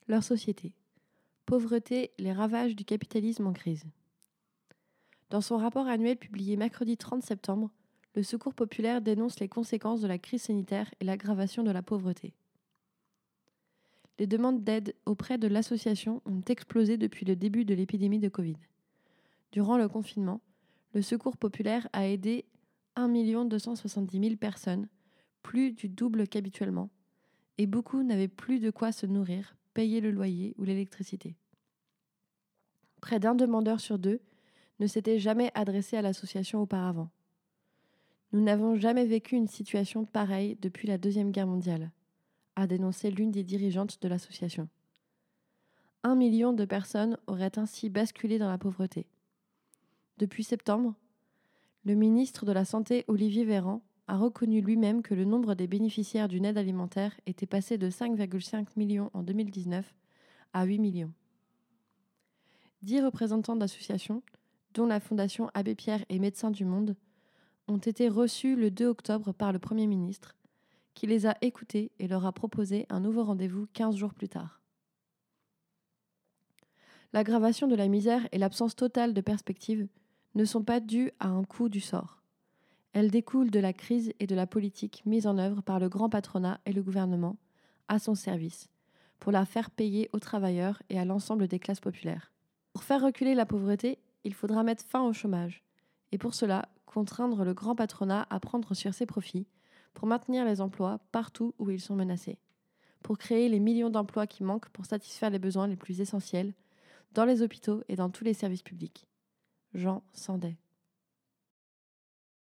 leur société. Pauvreté, les ravages du capitalisme en crise. Dans son rapport annuel publié mercredi 30 septembre, le Secours populaire dénonce les conséquences de la crise sanitaire et l'aggravation de la pauvreté. Les demandes d'aide auprès de l'association ont explosé depuis le début de l'épidémie de Covid. Durant le confinement, le Secours populaire a aidé 1 270 000 personnes, plus du double qu'habituellement, et beaucoup n'avaient plus de quoi se nourrir, payer le loyer ou l'électricité. Près d'un demandeur sur deux ne s'était jamais adressé à l'association auparavant. Nous n'avons jamais vécu une situation pareille depuis la Deuxième Guerre mondiale, a dénoncé l'une des dirigeantes de l'association. 1 million de personnes auraient ainsi basculé dans la pauvreté. Depuis septembre, le ministre de la Santé, Olivier Véran, a reconnu lui-même que le nombre des bénéficiaires d'une aide alimentaire était passé de 5,5 millions en 2019 à 8 millions. 10 représentants d'associations, dont la Fondation Abbé Pierre et Médecins du Monde, ont été reçus le 2 octobre par le Premier ministre, qui les a écoutés et leur a proposé un nouveau rendez-vous 15 jours plus tard. L'aggravation de la misère et l'absence totale de perspective ne sont pas dues à un coup du sort. Elles découlent de la crise et de la politique mise en œuvre par le grand patronat et le gouvernement à son service, pour la faire payer aux travailleurs et à l'ensemble des classes populaires. Pour faire reculer la pauvreté, il faudra mettre fin au chômage, et pour cela, contraindre le grand patronat à prendre sur ses profits pour maintenir les emplois partout où ils sont menacés, pour créer les millions d'emplois qui manquent pour satisfaire les besoins les plus essentiels dans les hôpitaux et dans tous les services publics. Jean Sandey.